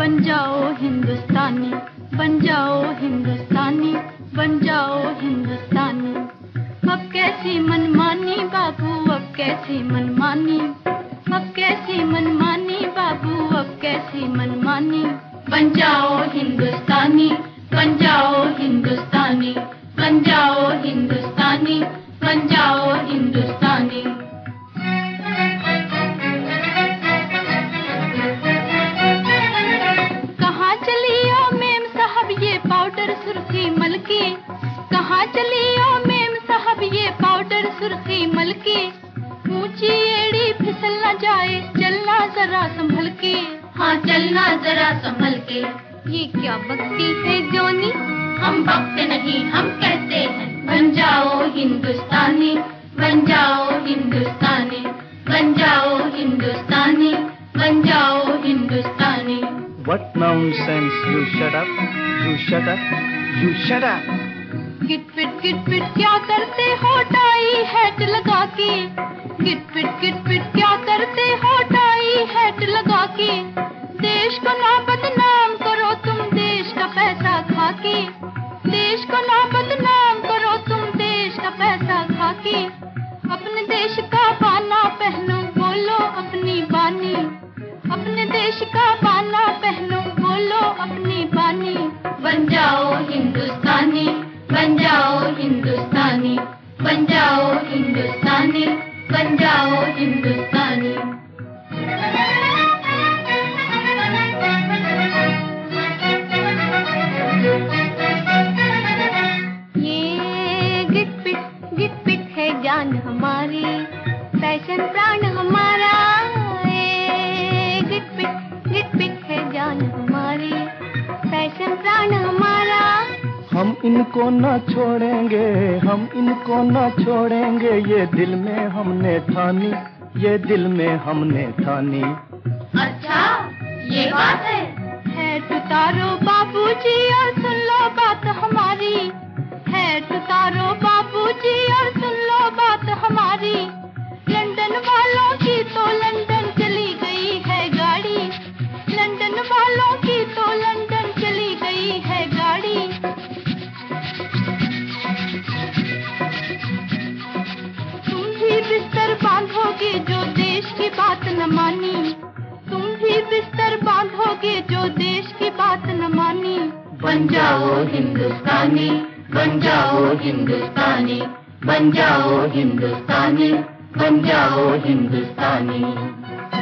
बन जाओ हिंदुस्तानी, बन जाओ हिंदुस्तानी, बन जाओ हिंदुस्तानी। अब कैसी मनमानी बाबू, अब कैसी मनमानी, अब कैसी मनमानी बाबू, अब कैसी मनमानी। बन जाओ हिंदुस्तानी, बन जाओ हिंदुस्तानी, बन जाओ हिंदुस्तानी, बन जाओ हिंदुस्तानी। कहाँ चली ओ मेम साहब ये पाउडर सुर्खी मलके, कहाँ चली ओ मेम साहब ये पाउडर सुर्खी मलके। ऊंची एड़ी फिसल न जाए, चलना जरा संभल के, हाँ चलना जरा संभल के। ये क्या बकती है जोनी, हम बकते नहीं हम कहते हैं। बन जाओ हिंदुस्तानी, बन जाओ हिंदुस्तानी, बन जाओ हिंदुस्तानी, बन जाओ Hindustani. What nonsense! You shut up! You shut up! You shut up! गिट पिट क्या करते हो टाई हैट लगा के, गिट पिट क्या करते हो टाई हैट लगा के। देश को ना बदनाम करो तुम देश का पैसा खा के, देश को ना बदनाम करो तुम देश का पैसा खा के। अपने देश का बाना पहनो बोलो अपनी बानी, अपने देश का बाना पहनो बोलो अपनी बानी। बन जाओ हिंदुस्तानी, बन जाओ हिंदुस्तानी, बन जाओ हिंदुस्तानी, बन जाओ हिंदुस्तानी। ये गिट पिट है जान हमारी, फैशन प्राण हमारा। ये गिट पिट है जान हमारी, फैशन प्राण हमारा। हम इनको न छोड़ेंगे, हम इनको न छोड़ेंगे, ये दिल में हमने ठानी, ये दिल में हमने ठानी। अच्छा ये बात है तुतारो बाबूजी और सुन लो बात हमारी, है तुतारो बाबूजी और सुन लो बात हमारी। लंदन वालों की तो लंदन चली गई है गाड़ी, लंदन वालों की तो लंदन चली गई है गाड़ी। तुम भी बिस्तर बांधोगे जो देश की बात न मानी, तुम भी बिस्तर बांधोगे जो देश की बात न मानी। बन जाओ हिंदुस्तानी, बन जाओ हिंदुस्तानी, बन जाओ हिंदुस्तानी, बन जाओ हिंदुस्तानी।